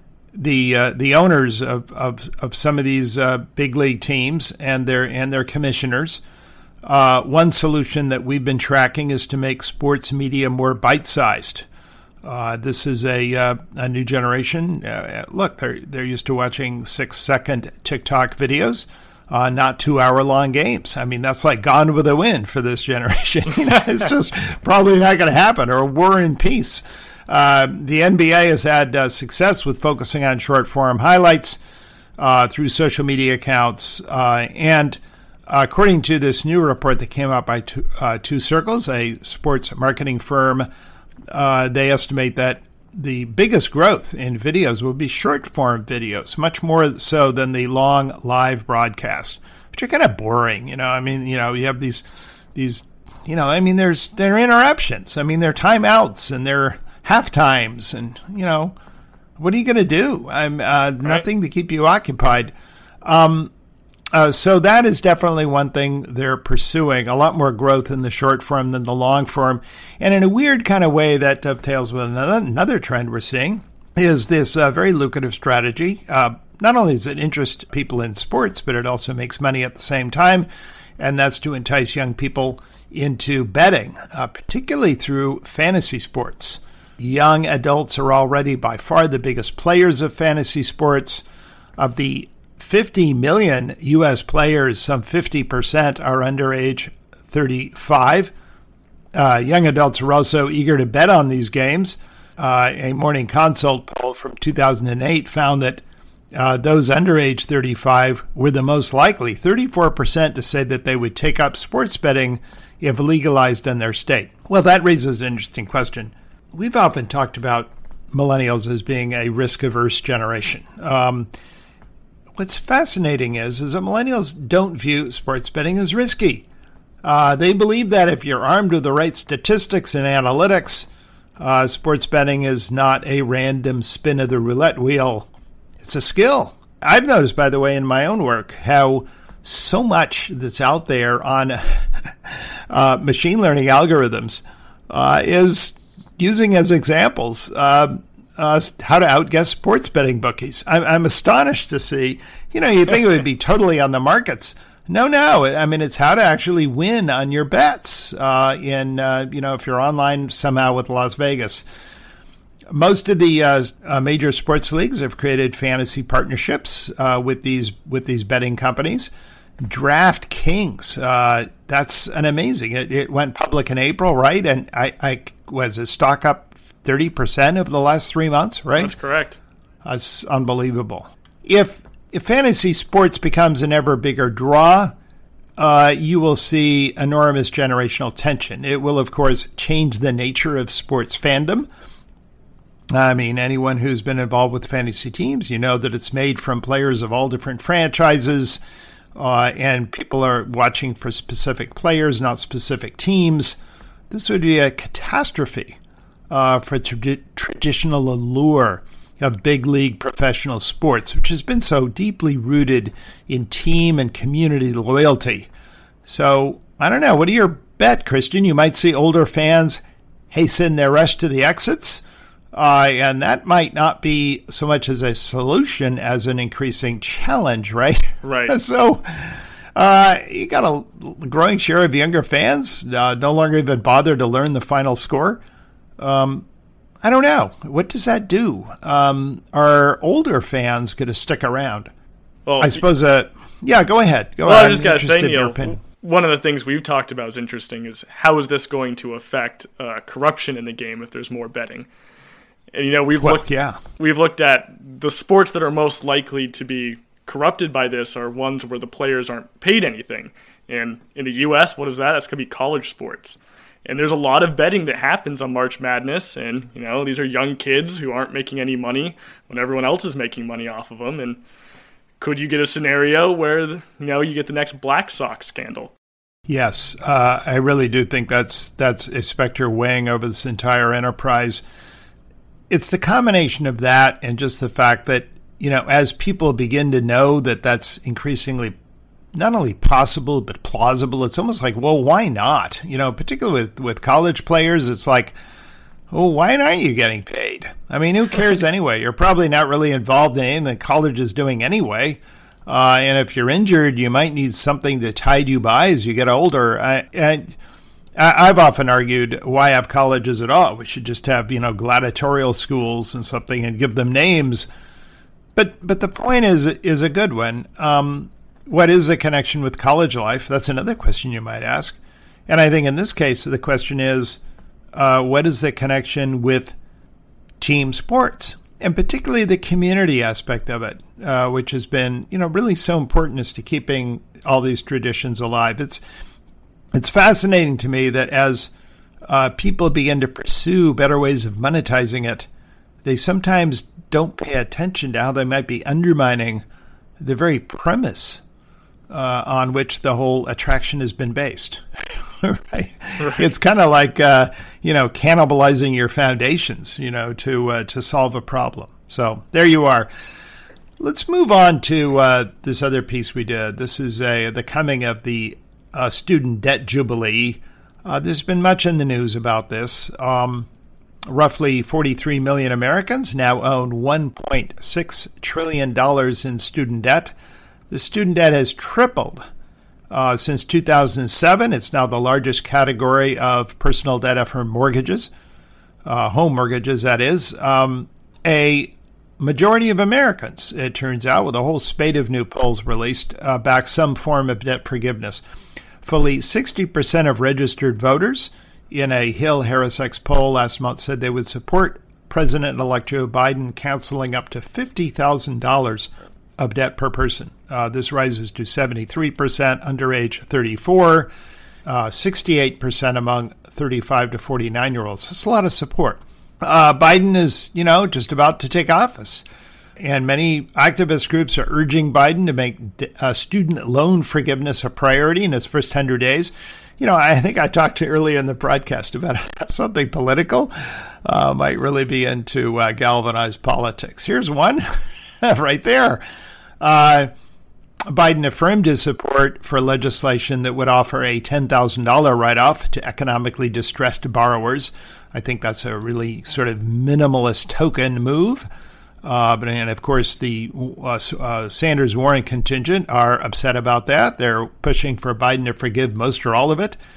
the uh, the owners of, of, of some of these uh, big league teams and their and their commissioners. Uh, one solution that we've been tracking is to make sports media more bite-sized. Uh, this is a uh, a new generation. Uh, look, they're they're used to watching six second TikTok videos, uh, not two hour long games. I mean, that's like Gone with the Wind for this generation. You know, it's just probably not going to happen. Or War and Peace. Uh, the N B A has had uh, success with focusing on short form highlights uh, through social media accounts, uh, and according to this new report that came out by two, uh, Two Circles, a sports marketing firm. Uh, they estimate that the biggest growth in videos will be short-form videos, much more so than the long live broadcast, which are kind of boring. You know, I mean, you know, you have these, these, you know, I mean, there's there are interruptions. I mean, there are timeouts and there are half times, and you know, what are you going to do? I'm uh, right. Nothing to keep you occupied. Um, Uh, so that is definitely one thing they're pursuing, a lot more growth in the short form than the long form. And in a weird kind of way that dovetails with another, another trend we're seeing is this uh, very lucrative strategy. Uh, not only does it interest people in sports, but it also makes money at the same time. And that's to entice young people into betting, uh, particularly through fantasy sports. Young adults are already by far the biggest players of fantasy sports. Of the fifty million U S players, some fifty percent are under age thirty-five. Uh, young adults are also eager to bet on these games. Uh, a Morning Consult poll from two thousand eight found that uh, those under age thirty-five were the most likely, thirty-four percent, to say that they would take up sports betting if legalized in their state. Well, that raises an interesting question. We've often talked about millennials as being a risk-averse generation. Um, What's fascinating is, is that millennials don't view sports betting as risky. Uh, they believe that if you're armed with the right statistics and analytics, uh, sports betting is not a random spin of the roulette wheel. It's a skill. I've noticed, by the way, in my own work, how so much that's out there on uh, machine learning algorithms uh, is using as examples uh, Uh, how to outguess sports betting bookies. I'm, I'm astonished to see, you know, you'd think it would be totally on the markets. No, no. I mean, it's how to actually win on your bets uh, in, uh, you know, if you're online somehow with Las Vegas. Most of the uh, uh, major sports leagues have created fantasy partnerships uh, with these with these betting companies. DraftKings, uh, that's an amazing. It, it went public in April, right? And I, I was a stock up thirty percent over the last three months, right? That's correct. That's unbelievable. If if fantasy sports becomes an ever bigger draw, uh, you will see enormous generational tension. It will, of course, change the nature of sports fandom. I mean, anyone who's been involved with fantasy teams, you know that it's made from players of all different franchises, uh, and people are watching for specific players, not specific teams. This would be a catastrophe Uh, for tra- traditional allure of big league professional sports, which has been so deeply rooted in team and community loyalty. So, I don't know. What do you bet, Christian? You might see older fans hasten their rush to the exits, uh, and that might not be so much as a solution as an increasing challenge, right? Right. So, uh, you got a growing share of younger fans uh, no longer even bother to learn the final score. Um, I don't know. What does that do? Um, are older fans going to stick around? Well, I suppose, uh, yeah, go ahead. Go well, ahead. I just got to say, Neil, one of the things we've talked about is interesting is how is this going to affect uh, corruption in the game if there's more betting? And, you know, we've well, looked, yeah. we've looked at the sports that are most likely to be corrupted by this are ones where the players aren't paid anything. And in the U S, what is that? That's going to be college sports. And there's a lot of betting that happens on March Madness, and you know these are young kids who aren't making any money when everyone else is making money off of them. And could you get a scenario where you know you get the next Black Sox scandal? Yes, uh, I really do think that's that's a specter weighing over this entire enterprise. it's the combination of that and just the fact that, you know, as people begin to know that that's increasingly not only possible, but plausible, it's almost like, well, why not? You know, particularly with, with college players, it's like, well, why aren't you getting paid? I mean, who cares anyway? You're probably not really involved in anything that college is doing anyway. Uh, and if you're injured, you might need something to tide you by as you get older. I, I, I've often argued, why have colleges at all? We should just have, you know, gladiatorial schools and something and give them names. But but the point is is a good one. Um, what is the connection with college life? That's another question you might ask. And I think in this case, the question is, uh, what is the connection with team sports? And particularly the community aspect of it, uh, which has been, you know, really so important as to keeping all these traditions alive. It's it's fascinating to me that as uh, people begin to pursue better ways of monetizing it, they sometimes don't pay attention to how they might be undermining the very premise uh, on which the whole attraction has been based. Right? Right. It's kind of like, uh, you know, cannibalizing your foundations, you know, to uh, to solve a problem. So there you are. Let's move on to uh, this other piece we did. This is a, the coming of the uh, student debt jubilee. Uh, there's been much in the news about this. Um, roughly forty-three million Americans now own one point six trillion dollars in student debt. The student debt has tripled Uh, since two thousand seven. It's now the largest category of personal debt after mortgages, uh, home mortgages, that is. Um, a majority of Americans, it turns out, with a whole spate of new polls released, uh, back some form of debt forgiveness. Fully sixty percent of registered voters in a Hill-Harris-X poll last month said they would support President-elect Joe Biden canceling up to fifty thousand dollars of debt per person. Uh, this rises to seventy-three percent under age thirty-four, uh, sixty-eight percent among thirty-five to forty-nine-year-olds. That's a lot of support. Uh, Biden is, you know, just about to take office. And many activist groups are urging Biden to make uh, student loan forgiveness a priority in his first one hundred days. You know, I think I talked to earlier in the broadcast about something political uh, might really begin to uh, galvanize politics. Here's one right there. Uh, Biden affirmed his support for legislation that would offer a ten thousand dollars write-off to economically distressed borrowers. I think that's a really sort of minimalist token move. Uh, but and of course, the uh, uh, Sanders-Warren contingent are upset about that. They're pushing for Biden to forgive most or all of it.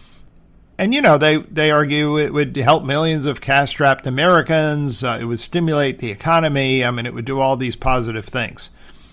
And, you know, they, they argue it would help millions of cash-strapped Americans. Uh, it would stimulate the economy. I mean, it would do all these positive things.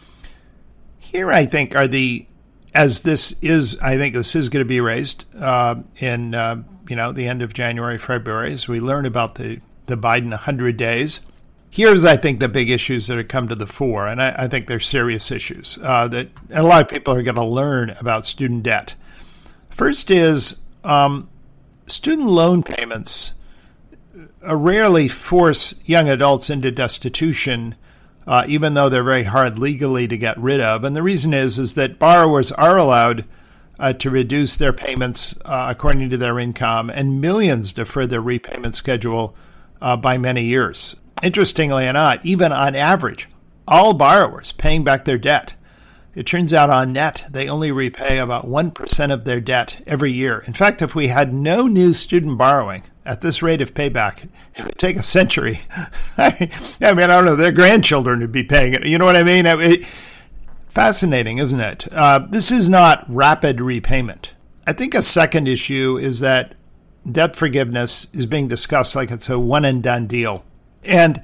Here, I think, are the, as this is, I think this is going to be raised uh, in, uh, you know, the end of January, February, as we learn about the, the Biden one hundred days. Here's, I think, the big issues that have come to the fore, and I, I think they're serious issues uh, that a lot of people are going to learn about student debt. First is um, student loan payments uh, rarely force young adults into destitution, uh, even though they're very hard legally to get rid of. And the reason is, is that borrowers are allowed uh, to reduce their payments uh, according to their income, and millions defer their repayment schedule uh, by many years. Interestingly enough, even on average, all borrowers paying back their debt, it turns out on net, they only repay about one percent of their debt every year. In fact, if we had no new student borrowing at this rate of payback, it would take a century. I mean, I don't know, their grandchildren would be paying it. You know what I mean? It, fascinating, isn't it? Uh, this is not rapid repayment. I think a second issue is that debt forgiveness is being discussed like it's a one-and-done deal. And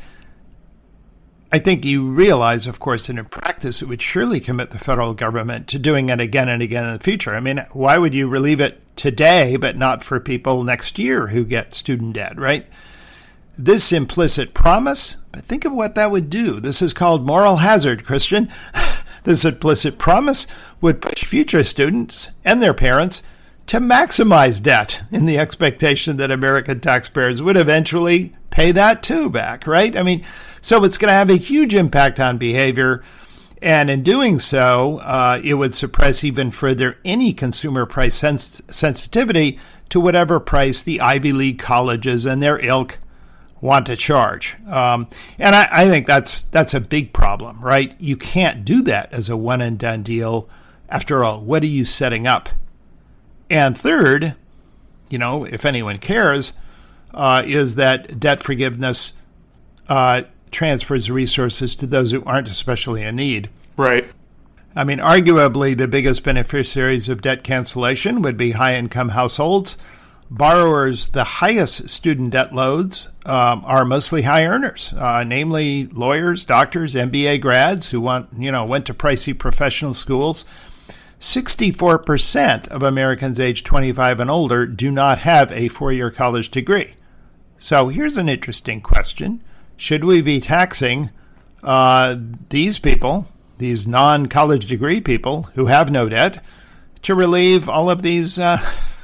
I think you realize, of course, that in practice, it would surely commit the federal government to doing it again and again in the future. I mean, why would you relieve it today, but not for people next year who get student debt, right? This implicit promise, but think of what that would do. This is called moral hazard, Christian. This implicit promise would push future students and their parents to maximize debt in the expectation that American taxpayers would eventually pay that too back, right? I mean, so it's going to have a huge impact on behavior. And in doing so, uh, it would suppress even further any consumer price sens- sensitivity to whatever price the Ivy League colleges and their ilk want to charge. Um, and I, I think that's that's a big problem, right? You can't do that as a one and done deal. After all, what are you setting up? And third, you know, if anyone cares, uh, is that debt forgiveness uh, transfers resources to those who aren't especially in need. Right. I mean, arguably, the biggest beneficiaries of debt cancellation would be high-income households. Borrowers, the highest student debt loads um, are mostly high earners, uh, namely lawyers, doctors, M B A grads who want, you know, went to pricey professional schools. sixty-four percent of Americans aged twenty-five and older do not have a four-year college degree. So here's an interesting question. Should we be taxing uh, these people, these non-college degree people who have no debt, to relieve all of these uh,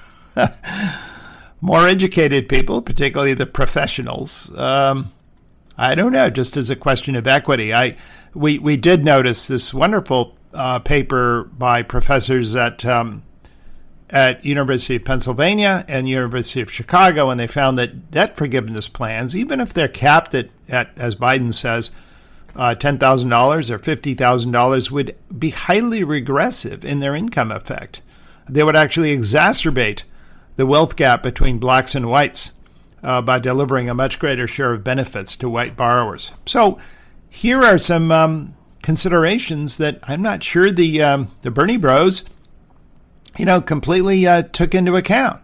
more educated people, particularly the professionals? Um, I don't know, just as a question of equity. I we, we did notice this wonderful uh, paper by professors at um, at University of Pennsylvania and University of Chicago, and they found that debt forgiveness plans, even if they're capped at, at as Biden says, uh, ten thousand dollars or fifty thousand dollars, would be highly regressive in their income effect. They would actually exacerbate the wealth gap between blacks and whites uh, by delivering a much greater share of benefits to white borrowers. So here are some um, considerations that I'm not sure the um, the Bernie bros, you know, completely uh, took into account.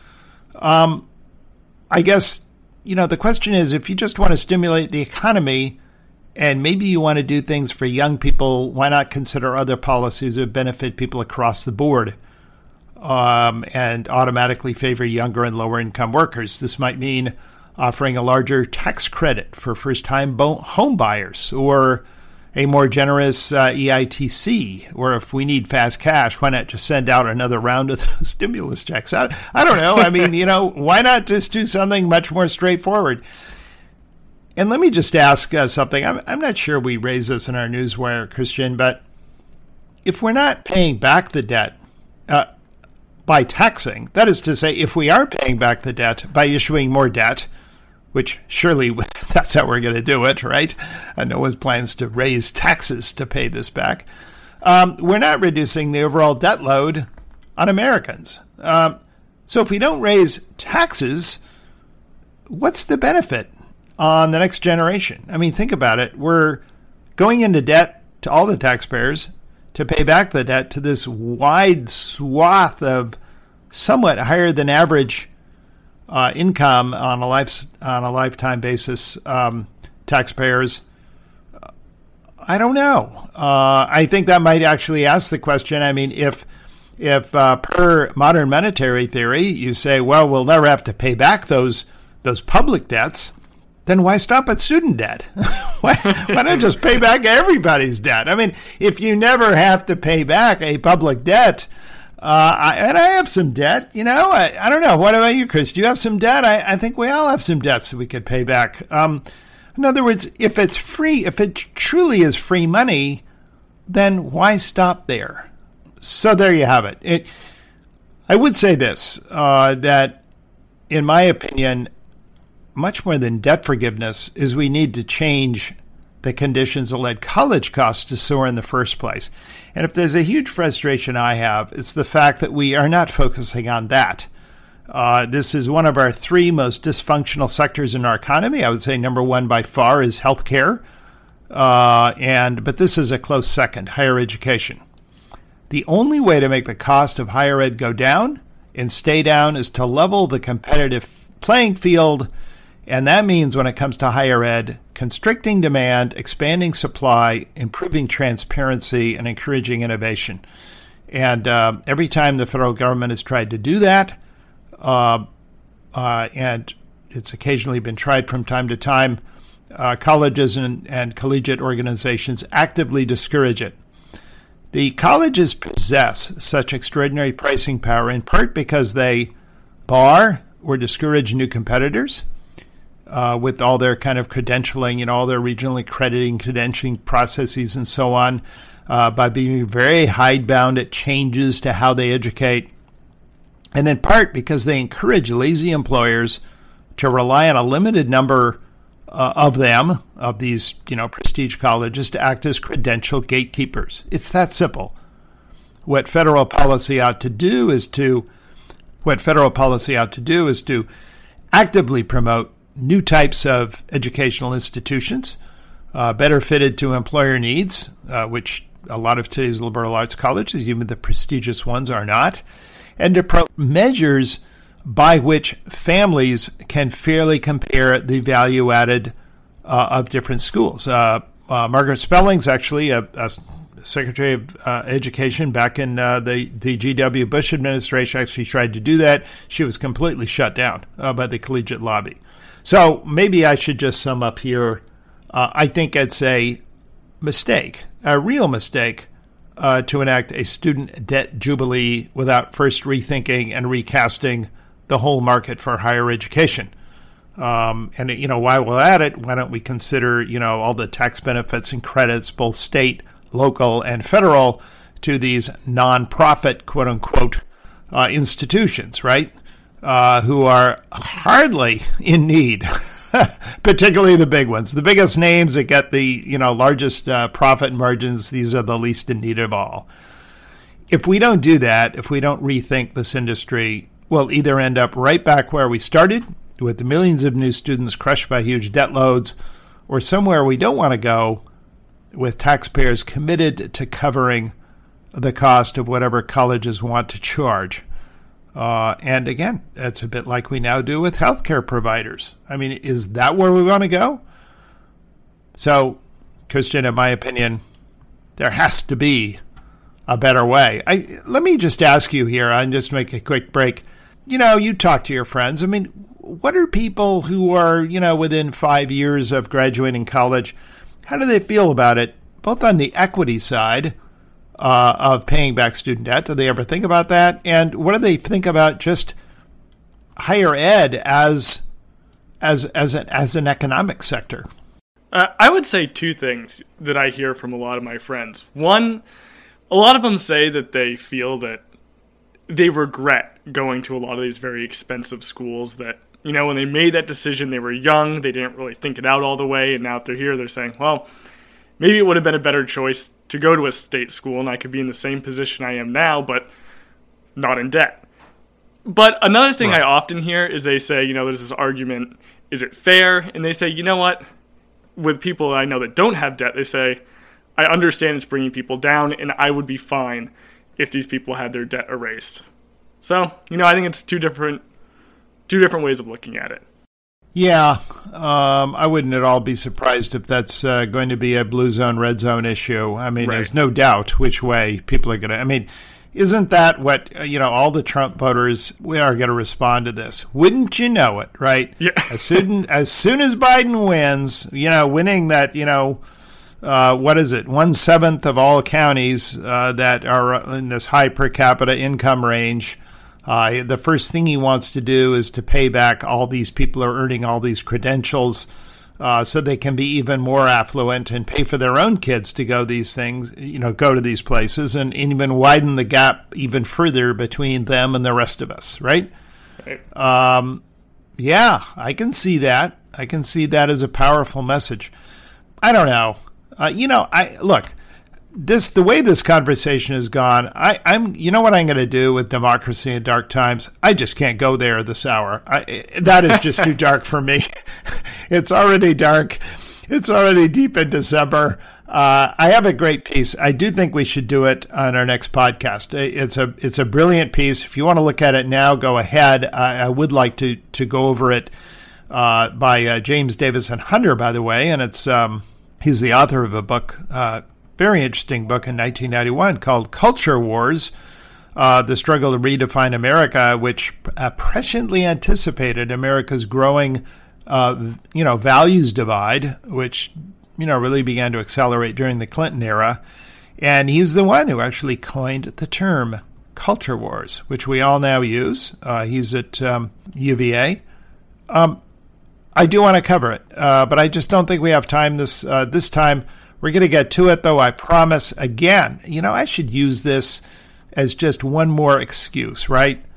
Um, I guess, you know, the question is, if you just want to stimulate the economy and maybe you want to do things for young people, why not consider other policies that benefit people across the board? Um, and automatically favor younger and lower income workers. This might mean offering a larger tax credit for first-time bo- home buyers, or a more generous uh, E I T C, or if we need fast cash, why not just send out another round of the stimulus checks? I, I don't know. I mean, you know, why not just do something much more straightforward? And let me just ask uh, something. I'm, I'm not sure we raised this in our newswire, Christian, but if we're not paying back the debt, uh, by taxing, that is to say, if we are paying back the debt by issuing more debt, which surely that's how we're going to do it, right? And no one plans to raise taxes to pay this back. Um, we're not reducing the overall debt load on Americans. Um, so if we don't raise taxes, what's the benefit on the next generation? I mean, think about it. We're going into debt to all the taxpayers to pay back the debt to this wide swath of somewhat higher than average uh, income on a life on a lifetime basis um, taxpayers. I don't know. Uh, I think that might actually ask the question. I mean, if if uh, per modern monetary theory you say, well, we'll never have to pay back those those public debts, then why stop at student debt? why, why not just pay back everybody's debt? I mean, if you never have to pay back a public debt, uh, I, and I have some debt, you know, I, I don't know. What about you, Chris? Do you have some debt? I, I think we all have some debts that we could pay back. Um, in other words, if it's free, if it truly is free money, then why stop there? So there you have it. it I would say this, uh, that in my opinion, much more than debt forgiveness, is we need to change the conditions that led college costs to soar in the first place. And if there's a huge frustration I have, it's the fact that we are not focusing on that. Uh, this is one of our three most dysfunctional sectors in our economy. I would say number one by far is healthcare, uh, and but this is a close second, higher education. The only way to make the cost of higher ed go down and stay down is to level the competitive playing field. And that means when it comes to higher ed, constricting demand, expanding supply, improving transparency, and encouraging innovation. And uh, every time the federal government has tried to do that, uh, uh, and it's occasionally been tried from time to time, uh, colleges and, and collegiate organizations actively discourage it. The colleges possess such extraordinary pricing power in part because they bar or discourage new competitors. Uh, with all their kind of credentialing, you know, all their regional accrediting, credentialing processes and so on, uh, by being very hidebound at changes to how they educate. And in part because they encourage lazy employers to rely on a limited number uh, of them, of these, you know, prestige colleges, to act as credential gatekeepers. It's that simple. What federal policy ought to do is to, what federal policy ought to do is to actively promote new types of educational institutions, uh, better fitted to employer needs, uh, which a lot of today's liberal arts colleges, even the prestigious ones, are not, and to promote measures by which families can fairly compare the value added uh, of different schools. Uh, uh, Margaret Spellings, actually, a, a Secretary of uh, Education back in uh, the, the G W Bush administration, actually tried to do that. She was completely shut down uh, by the collegiate lobby. So maybe I should just sum up here. Uh, I think it's a mistake, a real mistake, uh, to enact a student debt jubilee without first rethinking and recasting the whole market for higher education. Um, and, you know, while we're at it, why don't we consider, you know, all the tax benefits and credits, both state, local, and federal, to these nonprofit, quote unquote, uh, institutions, right? Uh, who are hardly in need, particularly the big ones. The biggest names that get the, you know, largest uh, profit margins, these are the least in need of all. If we don't do that, if we don't rethink this industry, we'll either end up right back where we started, with the millions of new students crushed by huge debt loads, or somewhere we don't want to go, with taxpayers committed to covering the cost of whatever colleges want to charge. Uh, and again, it's a bit like we now do with healthcare providers. I mean, is that where we want to go? So, Christian, in my opinion, there has to be a better way. I, let me just ask you here, and just make a quick break. You know, you talk to your friends. I mean, what are people who are, you know, within five years of graduating college, how do they feel about it, both on the equity side uh, of paying back student debt? Do they ever think about that? And what do they think about just higher ed as as as an, as an economic sector? Uh, I would say two things that I hear from a lot of my friends. One, a lot of them say that they feel that they regret going to a lot of these very expensive schools, that, you know, when they made that decision, they were young, they didn't really think it out all the way, and now if they're here, they're saying, well, maybe it would have been a better choice to go to a state school, and I could be in the same position I am now, but not in debt. But another thing right. I often hear is they say, you know, there's this argument, is it fair? And they say, you know what, with people I know that don't have debt, they say, I understand it's bringing people down, and I would be fine if these people had their debt erased. So, you know, I think it's two different two different ways of looking at it. Yeah, um, I wouldn't at all be surprised if that's uh, going to be a blue zone, red zone issue. I mean, right. There's no doubt which way people are going to, I mean, isn't that what, you know, all the Trump voters, we are going to respond to this. Wouldn't you know it, right? Yeah. as soon as soon as Biden wins, you know, winning that, you know, Uh, what is it, one-seventh of all counties uh, that are in this high per capita income range, uh, the first thing he wants to do is to pay back all these people who are earning all these credentials uh, so they can be even more affluent and pay for their own kids to go these things, you know, go to these places, and, and even widen the gap even further between them and the rest of us, right? Right. Um, yeah, I can see that. I can see that as a powerful message. I don't know. Uh, you know, I look, this the way this conversation has gone, I, I'm you know what I'm going to do with Democracy in Dark Times? I just can't go there this hour. I, that is just too dark for me. It's already dark. It's already deep in December. Uh, I have a great piece. I do think we should do it on our next podcast. It's a it's a brilliant piece. If you want to look at it now, go ahead. I, I would like to to go over it uh, by uh, James Davison Hunter, by the way, and it's. Um, He's the author of a book, uh, very interesting book in nineteen ninety-one called Culture Wars, uh, The Struggle to Redefine America, which uh, presciently anticipated America's growing, uh, you know, values divide, which, you know, really began to accelerate during the Clinton era. And he's the one who actually coined the term culture wars, which we all now use. Uh, he's at um, U V A. Um, I do want to cover it, uh, but I just don't think we have time this uh, this time. We're going to get to it, though, I promise. Again, you know, I should use this as just one more excuse, right?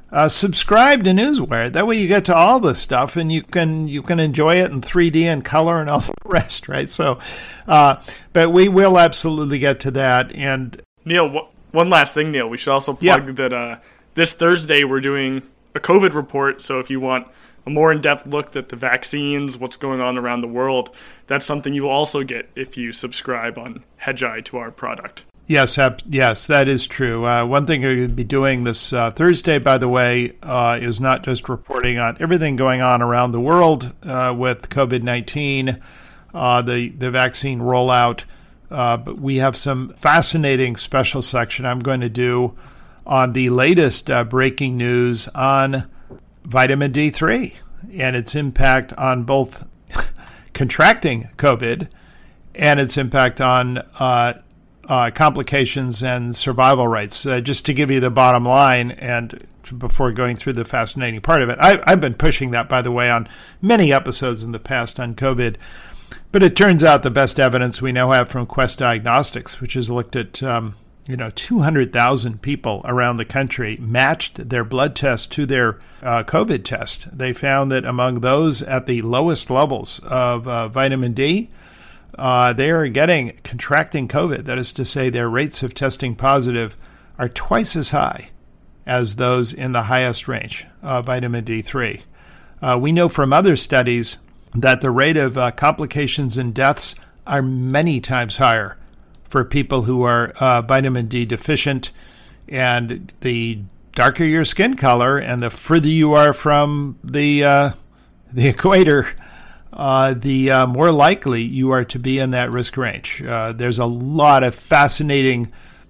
uh, subscribe to Newswire. That way you get to all this stuff and you can you can enjoy it in three D and color and all the rest, right? So, uh, but we will absolutely get to that. And Neil, w- one last thing, Neil. We should also plug yeah. that uh, this Thursday we're doing a COVID report. So if you want a more in-depth look at the vaccines, what's going on around the world, that's something you will also get if you subscribe on Hedgeye to our product. Yes, yes, that is true. Uh, one thing we're going to be doing this uh, Thursday, by the way, uh, is not just reporting on everything going on around the world uh, with COVID nineteen, uh, the, the vaccine rollout, uh, but we have some fascinating special section I'm going to do on the latest uh, breaking news on vitamin D three and its impact on both contracting COVID and its impact on uh Uh, complications and survival rates. Uh, just to give you the bottom line, and before going through the fascinating part of it, I, I've been pushing that, by the way, on many episodes in the past on COVID. But it turns out the best evidence we now have from Quest Diagnostics, which has looked at um, you know two hundred thousand people around the country, matched their blood test to their uh, COVID test. They found that among those at the lowest levels of uh, vitamin D, Uh, they are getting contracting COVID. That is to say, their rates of testing positive are twice as high as those in the highest range of vitamin D three. Uh, we know from other studies that the rate of uh, complications and deaths are many times higher for people who are uh, vitamin D deficient. And the darker your skin color and the further you are from the uh, the equator, Uh, the uh, more likely you are to be in that risk range. Uh, there's a lot of fascinating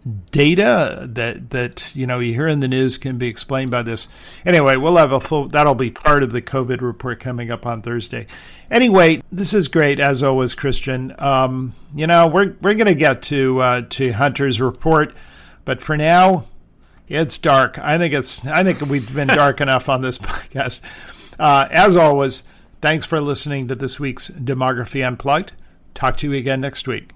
data that that you know you hear in the news can be explained by this. Anyway, we'll have a full. That'll be part of the COVID report coming up on Thursday. Anyway, this is great as always, Christian. Um, you know we're we're going to get to uh, to Hunter's report, but for now, it's dark. I think it's. I think we've been dark enough on this podcast. Uh, as always. Thanks for listening to this week's Demography Unplugged. Talk to you again next week.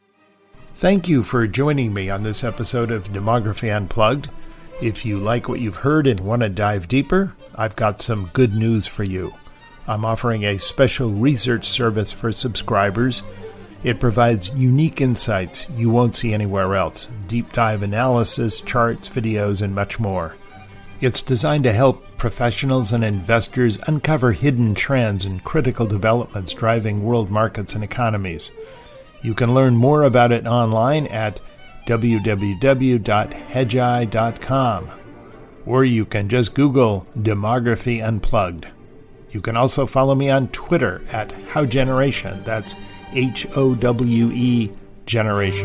Thank you for joining me on this episode of Demography Unplugged. If you like what you've heard and want to dive deeper, I've got some good news for you. I'm offering a special research service for subscribers. It provides unique insights you won't see anywhere else, deep dive analysis, charts, videos, and much more. It's designed to help professionals and investors uncover hidden trends and critical developments driving world markets and economies. You can learn more about it online at w w w dot hedgeye dot com, or you can just Google Demography Unplugged. You can also follow me on Twitter at HowGeneration. That's H O W E Generation.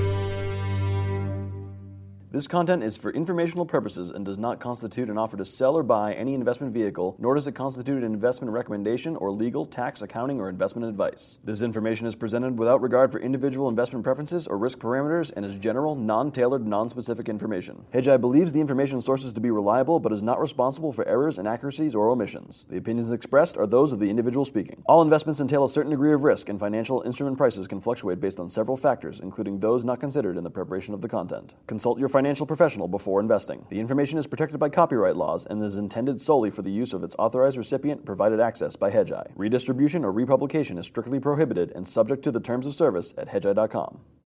This content is for informational purposes and does not constitute an offer to sell or buy any investment vehicle, nor does it constitute an investment recommendation or legal, tax, accounting, or investment advice. This information is presented without regard for individual investment preferences or risk parameters and is general, non-tailored, non-specific information. Hedgeye believes the information sources to be reliable but is not responsible for errors, inaccuracies, or omissions. The opinions expressed are those of the individual speaking. All investments entail a certain degree of risk, and financial instrument prices can fluctuate based on several factors, including those not considered in the preparation of the content. Consult your financial professional before investing. The information is protected by copyright laws and is intended solely for the use of its authorized recipient provided access by Hedgeye. Redistribution or republication is strictly prohibited and subject to the terms of service at hedgeye dot com.